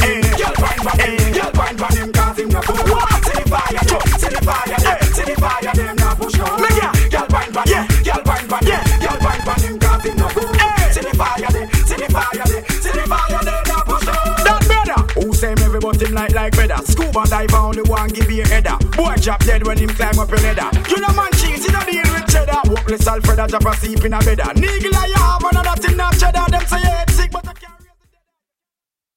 Girl wine for him, girl wine for him, cause him no fool. See the fire, see the fire, see the fire, them no push no. Girl wine for him, girl wine for him, girl wine for him, cause him no fool. See the fire, see the fire, see the fire, them no push no. That brother, who say me every but him like feather. Scuba dive only one give you a header. Boy drop dead when him climb up your ladder. You know man cheese, you know deal with cheddar. Hopeless Alfred a drop asleep in a bed. Nigga I have another thing not cheddar. Them say